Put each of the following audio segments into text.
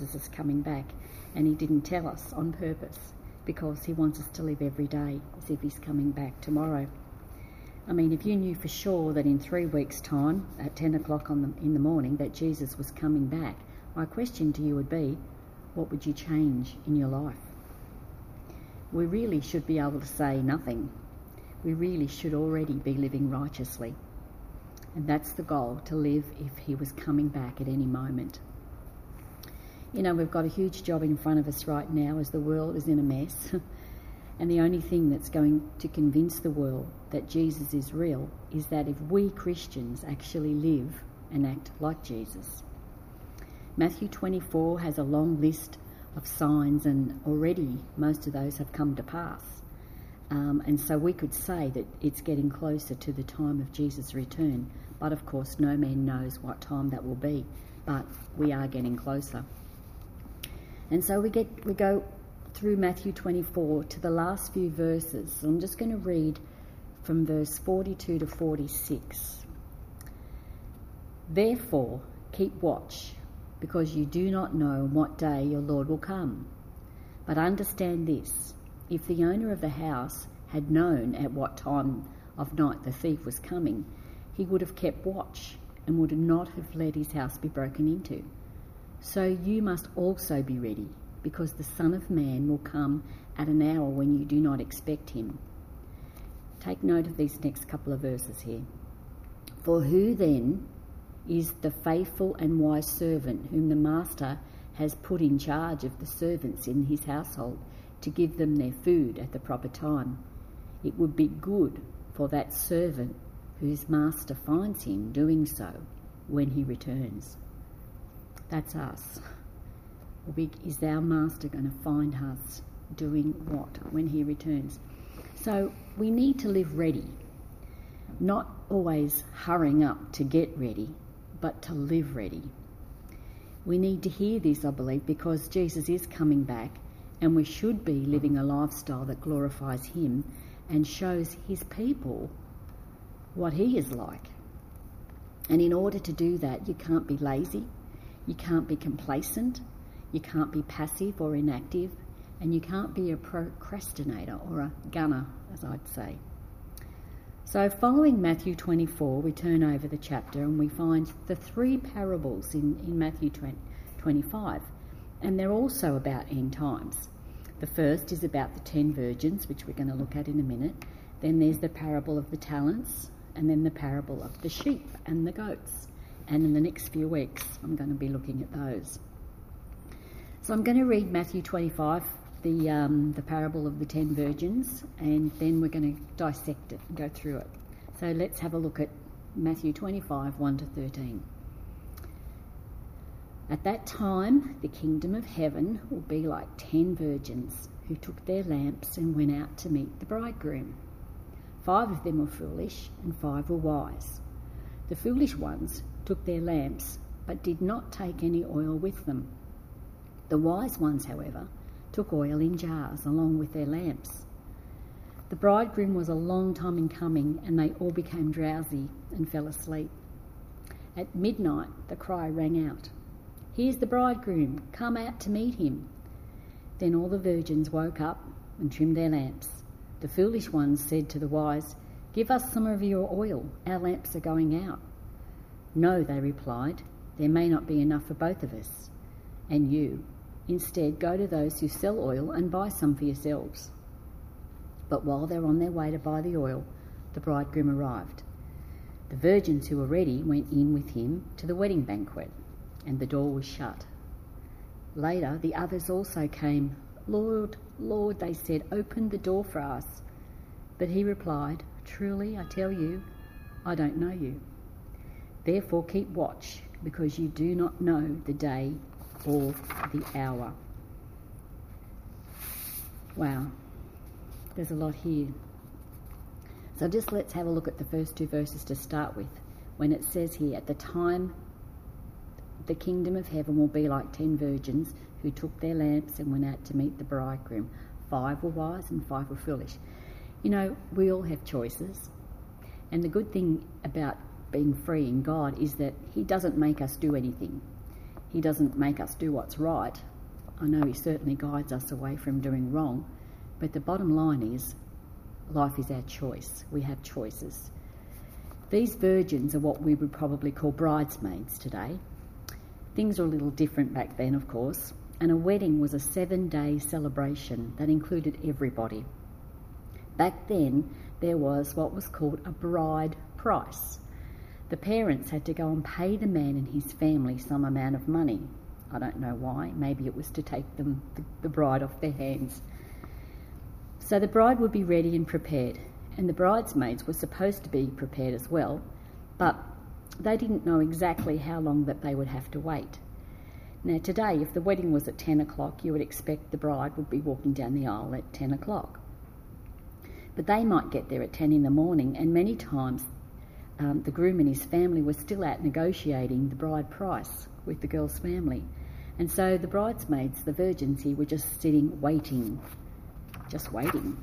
Jesus is coming back, and he didn't tell us on purpose because he wants us to live every day as if he's coming back tomorrow. I mean, if you knew for sure that in 3 weeks' time, at 10 o'clock in the morning, that Jesus was coming back, my question to you would be, what would you change in your life? We really should be able to say nothing. We really should already be living righteously. And that's the goal, to live if he was coming back at any moment. You know, we've got a huge job in front of us right now as the world is in a mess. And the only thing that's going to convince the world that Jesus is real is that if we Christians actually live and act like Jesus. Matthew 24 has a long list of signs, and already most of those have come to pass. And so we could say that it's getting closer to the time of Jesus' return. But of course, no man knows what time that will be. But we are getting closer. And so we go through Matthew 24 to the last few verses. So I'm just going to read from verse 42 to 46. Therefore, keep watch, because you do not know what day your Lord will come. But understand this, if the owner of the house had known at what time of night the thief was coming, he would have kept watch and would not have let his house be broken into. So you must also be ready, because the Son of Man will come at an hour when you do not expect him. Take note of these next couple of verses here. For who then is the faithful and wise servant whom the master has put in charge of the servants in his household to give them their food at the proper time? It would be good for that servant whose master finds him doing so when he returns. That's us. Is our master going to find us doing what when he returns? So we need to live ready, not always hurrying up to get ready, but to live ready. We need to hear this, I believe, because Jesus is coming back, and we should be living a lifestyle that glorifies him and shows his people what he is like. And in order to do that, you can't be lazy, you can't be complacent, you can't be passive or inactive, and you can't be a procrastinator or a gunner, as I'd say. So following Matthew 24, we turn over the chapter and we find the 3 parables in Matthew 25, and they're also about end times. The first is about the 10 virgins, which we're going to look at in a minute. Then there's the parable of the talents, and then the parable of the sheep and the goats. And in the next few weeks, I'm going to be looking at those. So I'm going to read Matthew 25, the parable of the 10 virgins, and then we're going to dissect it and go through it. So let's have a look at Matthew 25, 1 to 13. At that time, the kingdom of heaven will be like 10 virgins who took their lamps and went out to meet the bridegroom. 5 of them were foolish and 5 were wise. The foolish ones took their lamps but did not take any oil with them. The wise ones, however, took oil in jars along with their lamps. The bridegroom was a long time in coming, and they all became drowsy and fell asleep. At midnight, the cry rang out, "Here's the bridegroom, come out to meet him." Then all the virgins woke up and trimmed their lamps. The foolish ones said to the wise, "Give us some of your oil, our lamps are going out." "No," they replied, "there may not be enough for both of us and you. Instead, go to those who sell oil and buy some for yourselves." But while they were on their way to buy the oil, the bridegroom arrived. The virgins who were ready went in with him to the wedding banquet, and the door was shut. Later, the others also came. "Lord, Lord," they said, "open the door for us." But he replied, "Truly, I tell you, I don't know you. Therefore keep watch, because you do not know the day or the hour." Wow, there's a lot here. So just let's have a look at the first 2 verses to start with. When it says here, at the time the kingdom of heaven will be like 10 virgins who took their lamps and went out to meet the bridegroom. 5 were wise and 5 were foolish. You know, we all have choices. And the good thing about being free in God is that he doesn't make us do anything. He doesn't make us do what's right. I know he certainly guides us away from doing wrong, but the bottom line is life is our choice. We have choices. These virgins are what we would probably call bridesmaids today. Things are a little different back then, of course, and a wedding was a 7-day celebration that included everybody. Back then, there was what was called a bride price. The parents had to go and pay the man and his family some amount of money. I don't know why. Maybe it was to take the bride off their hands. So the bride would be ready and prepared, and the bridesmaids were supposed to be prepared as well, but they didn't know exactly how long that they would have to wait. Now today, if the wedding was at 10 o'clock, you would expect the bride would be walking down the aisle at 10 o'clock. But they might get there at 10 in the morning, and many times the groom and his family were still out negotiating the bride price with the girl's family. And so the bridesmaids, the virgins here, were just sitting waiting, just waiting.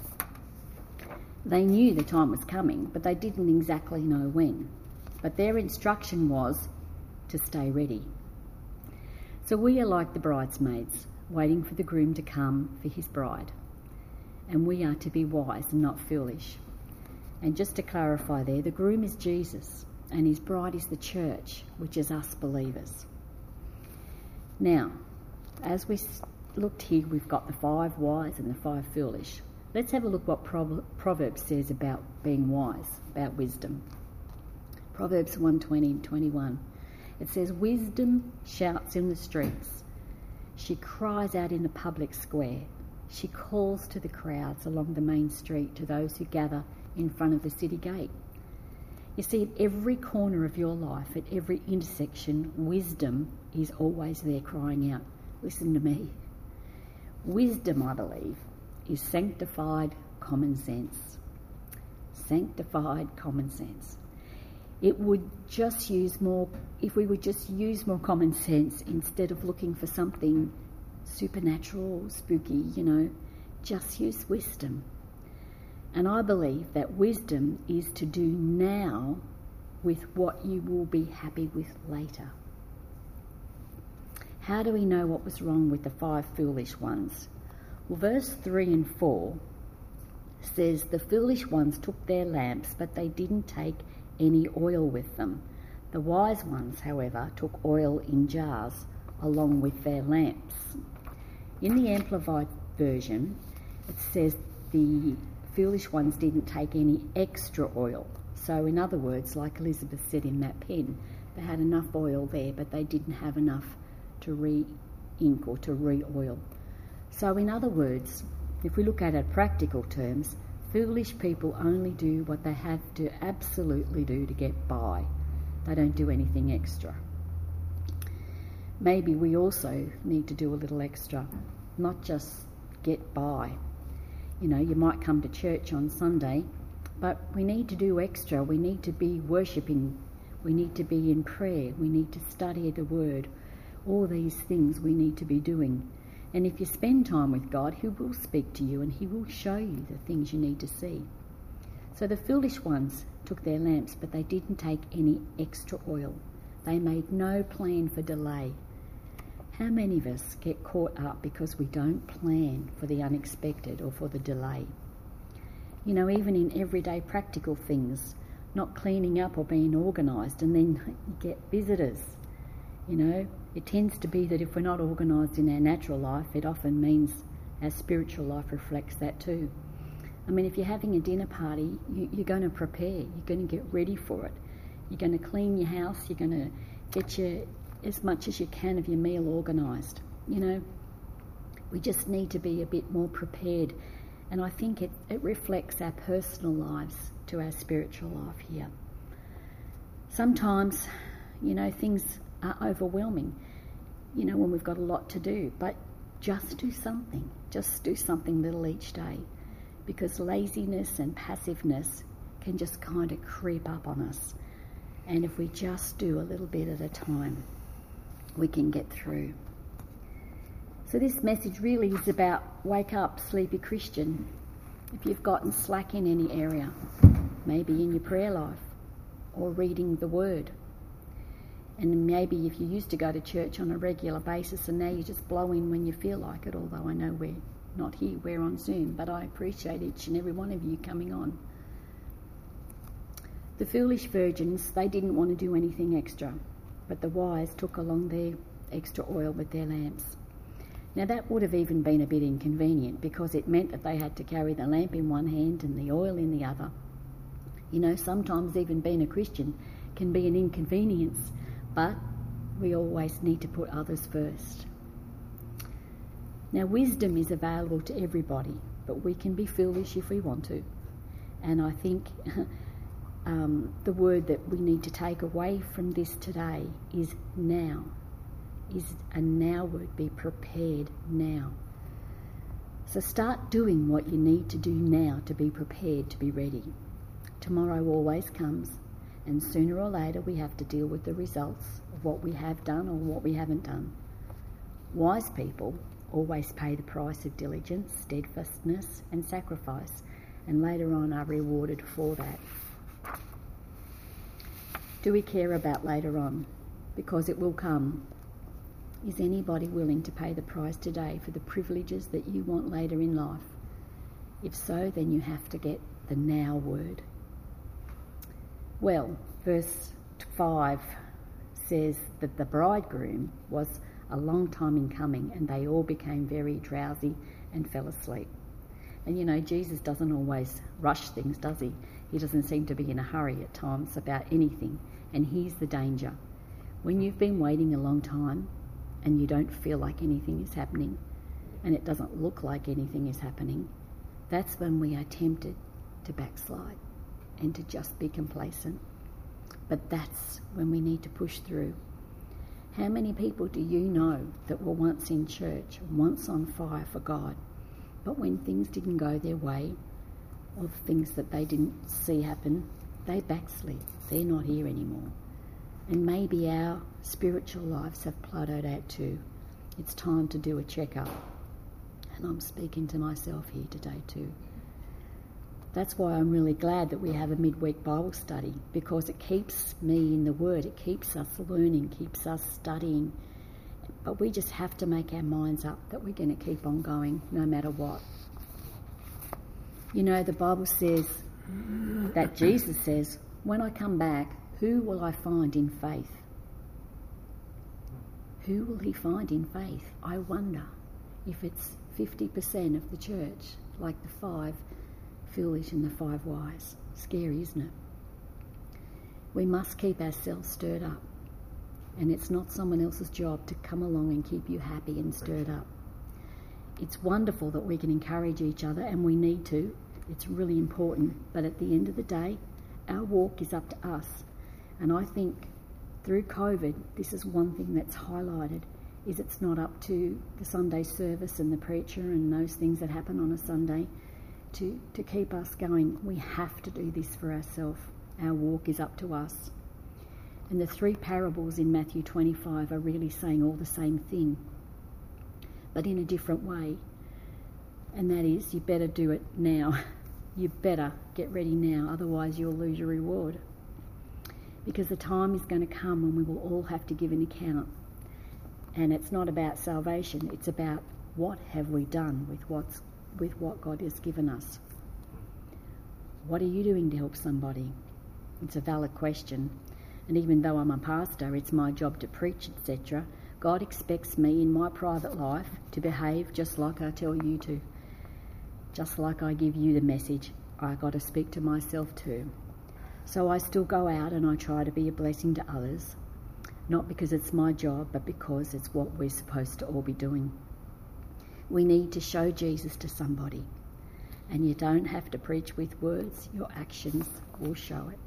They knew the time was coming, but they didn't exactly know when. But their instruction was to stay ready. So we are like the bridesmaids, waiting for the groom to come for his bride. And we are to be wise and not foolish. And just to clarify there, the groom is Jesus, and his bride is the church, which is us believers. Now, as we looked here, we've got the 5 wise and the 5 foolish. Let's have a look what Proverbs says about being wise, about wisdom. Proverbs 1:20-21. It says, "Wisdom shouts in the streets. She cries out in the public square. She calls to the crowds along the main street, to those who gather in front of the city gate." You see, at every corner of your life, at every intersection, wisdom is always there crying out, "Listen to me." Wisdom, I believe, is sanctified common sense. Sanctified common sense. It would just use more, if we would just use more common sense instead of looking for something supernatural, spooky, just use wisdom. And I believe that wisdom is to do now with what you will be happy with later. How do we know what was wrong with the 5 foolish ones? Well, verse 3 and 4 says, "The foolish ones took their lamps, but they didn't take any oil with them. The wise ones, however, took oil in jars along with their lamps." In the Amplified Version, it says the foolish ones didn't take any extra oil. So in other words, like Elizabeth said in that pen, they had enough oil there, but they didn't have enough to re-ink or to re-oil. So in other words, if we look at it practical terms, foolish people only do what they have to absolutely do to get by. They don't do anything extra. Maybe we also need to do a little extra, not just get by. You might come to church on Sunday, but we need to do extra. We need to be worshipping. We need to be in prayer. We need to study the Word. All these things we need to be doing. And if you spend time with God, He will speak to you and He will show you the things you need to see. So the foolish ones took their lamps, but they didn't take any extra oil. They made no plan for delay. How many of us get caught up because we don't plan for the unexpected or for the delay? Even in everyday practical things, not cleaning up or being organised, and then you get visitors. It tends to be that if we're not organised in our natural life, it often means our spiritual life reflects that too. If you're having a dinner party, you're going to prepare, you're going to get ready for it. You're going to clean your house, you're going to get as much as you can of your meal organised. We just need to be a bit more prepared. And I think it reflects our personal lives to our spiritual life here. Sometimes, things are overwhelming, when we've got a lot to do, but just do something. Just do something little each day, because laziness and passiveness can just kind of creep up on us. And if we just do a little bit at a time, we can get through. So this message really is about wake up, sleepy Christian. If you've gotten slack in any area, maybe in your prayer life or reading the Word, And maybe if you used to go to church on a regular basis and now you just blow in when you feel like it, although I know we're not here, we're on Zoom, but I appreciate each and every one of you coming on. The foolish virgins, they didn't want to do anything extra, but the wise took along their extra oil with their lamps. Now that would have even been a bit inconvenient because it meant that they had to carry the lamp in one hand and the oil in the other. You know, sometimes even being a Christian can be an inconvenience, but we always need to put others first. Now, wisdom is available to everybody, but we can be foolish if we want to. And I think the word that we need to take away from this today is now. Is a now word. Be prepared now. So start doing what you need to do now to be prepared, to be ready. Tomorrow always comes, and sooner or later we have to deal with the results of what we have done or what we haven't done. Wise people always pay the price of diligence, steadfastness and sacrifice, and later on are rewarded for that. Do we care about later on? Because it will come. Is anybody willing to pay the price today for the privileges that you want later in life? If so, then you have to get the now word. Well, verse 5 says that the bridegroom was a long time in coming, and they all became very drowsy and fell asleep. And you know, Jesus doesn't always rush things, does he? He doesn't seem to be in a hurry at times about anything. And here's the danger. When you've been waiting a long time and you don't feel like anything is happening, and it doesn't look like anything is happening, that's when we are tempted to backslide and to just be complacent. But that's when we need to push through. How many people do you know that were once in church, once on fire for God, but when things didn't go their way, or things that they didn't see happen, they backslid. They're not here anymore. And maybe our spiritual lives have plateaued out too. It's time to do a check-up. And I'm speaking to myself here today too. That's why I'm really glad that we have a midweek Bible study, because it keeps me in the Word. It keeps us learning, keeps us studying. But we just have to make our minds up that we're going to keep on going no matter what. You know, the Bible says that Jesus says, when I come back, who will I find in faith? Who will he find in faith? I wonder if it's 50% of the church, like the 5 foolish and the 5 wise. Scary, isn't it? We must keep ourselves stirred up. And it's not someone else's job to come along and keep you happy and stirred up. It's wonderful that we can encourage each other, and we need to. It's really important. But at the end of the day, our walk is up to us. And I think through COVID, this is one thing that's highlighted, is it's not up to the Sunday service and the preacher and those things that happen on a Sunday to keep us going. We have to do this for ourselves. Our walk is up to us. And the 3 parables in Matthew 25 are really saying all the same thing, but in a different way. And that is, you better do it now. You better get ready now, otherwise you'll lose your reward. Because the time is going to come when we will all have to give an account. And it's not about salvation, it's about what have we done with what God has given us. What are you doing to help somebody? It's a valid question. And even though I'm a pastor, it's my job to preach, etc. God expects me in my private life to behave just like I tell you to. Just like I give you the message, I got to speak to myself too. So I still go out and I try to be a blessing to others, not because it's my job, but because it's what we're supposed to all be doing. We need to show Jesus to somebody, and you don't have to preach with words, your actions will show it.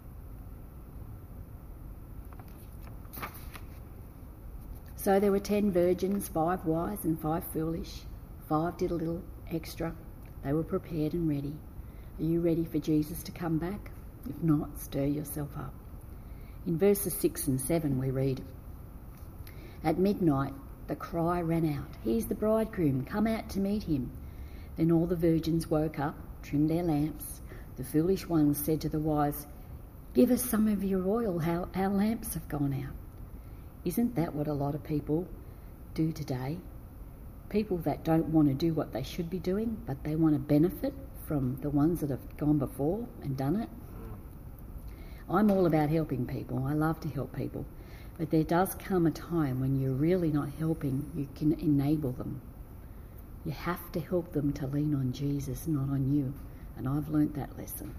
So there were 10 virgins, 5 wise and 5 foolish. 5 did a little extra. They were prepared and ready. Are you ready for Jesus to come back? If not, stir yourself up. In verses 6 and 7 we read, "At midnight the cry ran out, 'Here's the bridegroom, come out to meet him.' Then all the virgins woke up, trimmed their lamps. The foolish ones said to the wise, 'Give us some of your oil, our lamps have gone out.' Isn't that what a lot of people do today? People that don't want to do what they should be doing, but they want to benefit from the ones that have gone before and done it. I'm all about helping people. I love to help people. But there does come a time when you're really not helping, you can enable them. You have to help them to lean on Jesus, not on you. And I've learnt that lesson.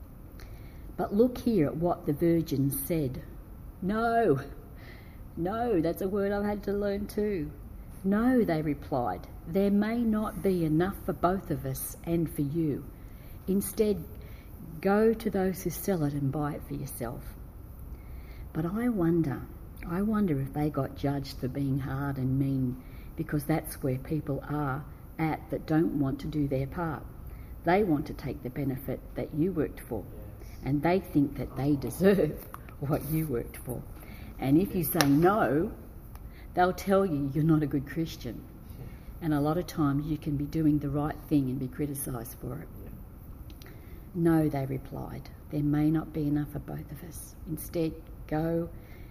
But look here at what the virgins said. No, that's a word I've had to learn too. No, they replied, there may not be enough for both of us and for you. Instead, go to those who sell it and buy it for yourself. But I wonder if they got judged for being hard and mean, because that's where people are at that don't want to do their part. They want to take the benefit that you worked for, and they think that they deserve what you worked for. And if you say no, they'll tell you you're not a good Christian. And a lot of times you can be doing the right thing and be criticised for it. No, they replied, there may not be enough for both of us. Instead, go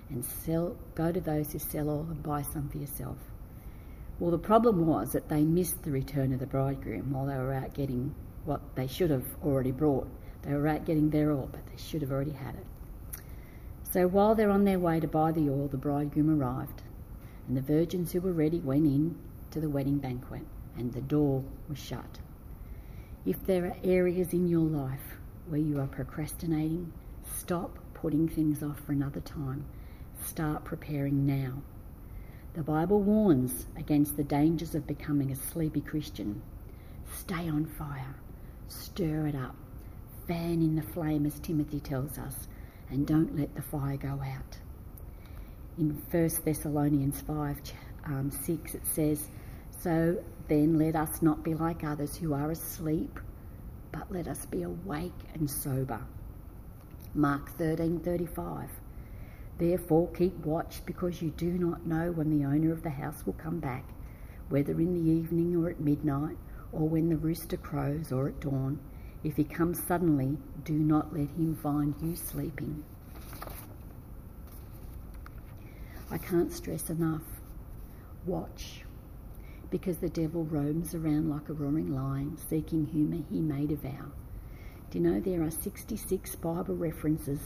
to those who sell all and buy some for yourself. Well, the problem was that they missed the return of the bridegroom while they were out getting what they should have already brought. They were out getting their oil, but they should have already had it. So while they're on their way to buy the oil, the bridegroom arrived, and the virgins who were ready went in to the wedding banquet, and the door was shut. If there are areas in your life where you are procrastinating, stop putting things off for another time. Start preparing now. The Bible warns against the dangers of becoming a sleepy Christian. Stay on fire. Stir it up. Fan in the flame, as Timothy tells us, and don't let the fire go out. In 1 Thessalonians 5:6 it says, so then let us not be like others who are asleep, but let us be awake and sober. Mark 13:35. Therefore keep watch, because you do not know when the owner of the house will come back, whether in the evening or at midnight, or when the rooster crows or at dawn. If he comes suddenly, do not let him find you sleeping. I can't stress enough. Watch. Because the devil roams around like a roaring lion, seeking whom he may devour. Do you know there are 66 Bible references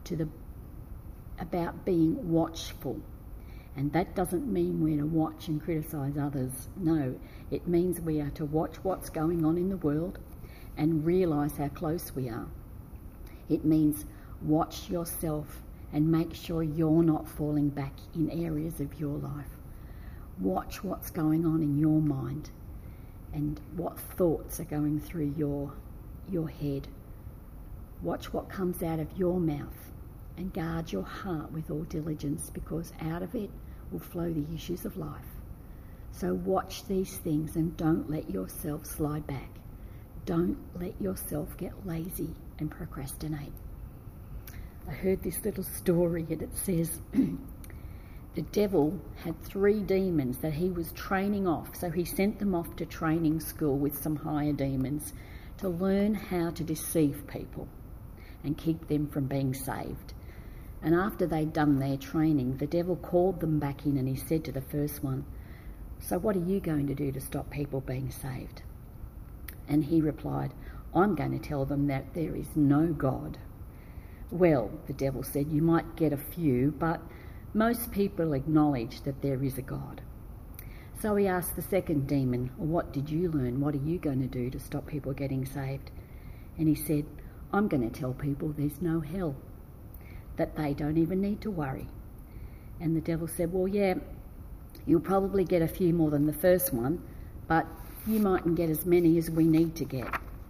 about being watchful? And that doesn't mean we're to watch and criticise others. No, it means we are to watch what's going on in the world and realise how close we are. It means watch yourself and make sure you're not falling back in areas of your life. Watch what's going on in your mind and what thoughts are going through your head. Watch what comes out of your mouth and guard your heart with all diligence, because out of it will flow the issues of life. So watch these things and don't let yourself slide back. Don't let yourself get lazy and procrastinate. I heard this little story and it says the devil had 3 demons that he was training off. So he sent them off to training school with some higher demons to learn how to deceive people and keep them from being saved. And after they'd done their training, the devil called them back in and he said to the first one, so what are you going to do to stop people being saved? And he replied, I'm going to tell them that there is no God. Well, the devil said, you might get a few, but most people acknowledge that there is a God. So he asked the second demon, well, what did you learn? What are you going to do to stop people getting saved? And he said, I'm going to tell people there's no hell, that they don't even need to worry. And the devil said, well, yeah, you'll probably get a few more than the first one, but you mightn't get as many as we need to get.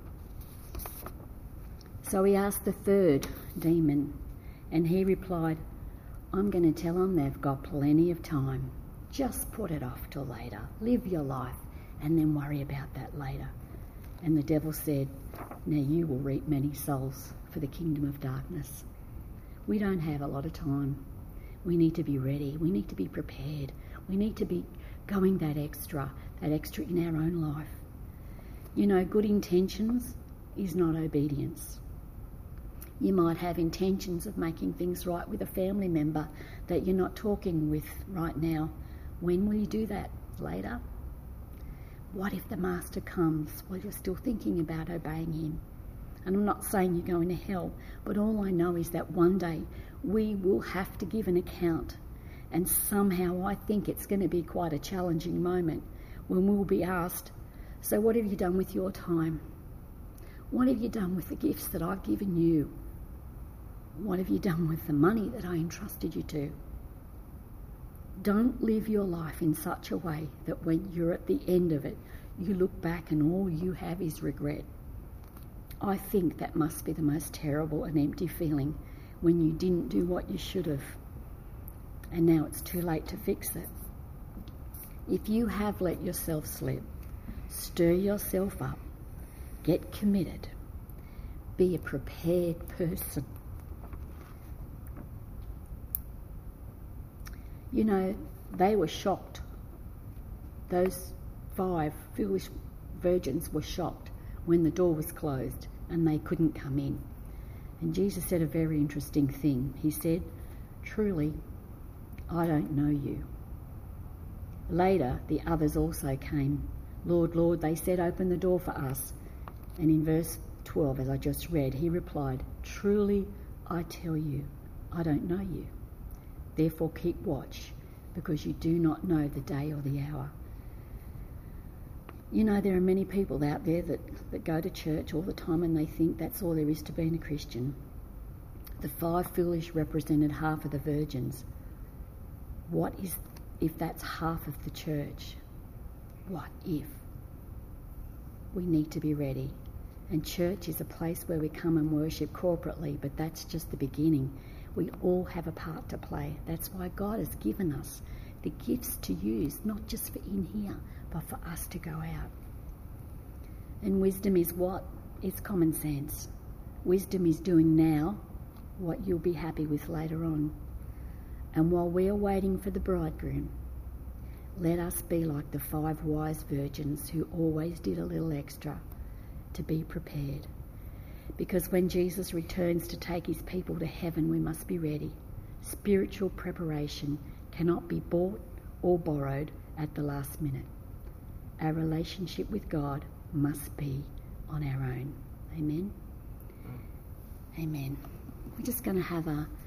So he asked the third demon, and he replied, I'm going to tell them they've got plenty of time. Just put it off till later. Live your life and then worry about that later. And the devil said, now you will reap many souls for the kingdom of darkness. We don't have a lot of time. We need to be ready. We need to be prepared. We need to be going that extra in our own life. You know, good intentions is not obedience. You might have intentions of making things right with a family member that you're not talking with right now. When will you do that? Later? What if the Master comes while you're still thinking about obeying him? And I'm not saying you're going to hell, but all I know is that one day we will have to give an account. And somehow I think it's going to be quite a challenging moment when we'll be asked, so what have you done with your time? What have you done with the gifts that I've given you? What have you done with the money that I entrusted you to? Don't live your life in such a way that when you're at the end of it, you look back and all you have is regret. I think that must be the most terrible and empty feeling when you didn't do what you should have, and now it's too late to fix it. If you have let yourself slip, stir yourself up, get committed, be a prepared person. You know, they were shocked. Those 5 foolish virgins were shocked when the door was closed and they couldn't come in. And Jesus said a very interesting thing. He said, "Truly, I don't know you." Later, the others also came. "Lord, Lord," they said, "open the door for us." And in verse 12, as I just read, he replied, "Truly, I tell you, I don't know you. Therefore keep watch, because you do not know the day or the hour." You know, there are many people out there that go to church all the time and they think that's all there is to being a Christian. The 5 foolish represented half of the virgins. What if that's half of the church? What if? We need to be ready. And church is a place where we come and worship corporately, but that's just the beginning. We all have a part to play. That's why God has given us the gifts to use, not just for in here, but for us to go out. And wisdom is what? It's common sense. Wisdom is doing now what you'll be happy with later on. And while we are waiting for the bridegroom, let us be like the 5 wise virgins who always did a little extra to be prepared. Because when Jesus returns to take his people to heaven, we must be ready. Spiritual preparation cannot be bought or borrowed at the last minute. Our relationship with God must be on our own. Amen? Amen. We're just going to have a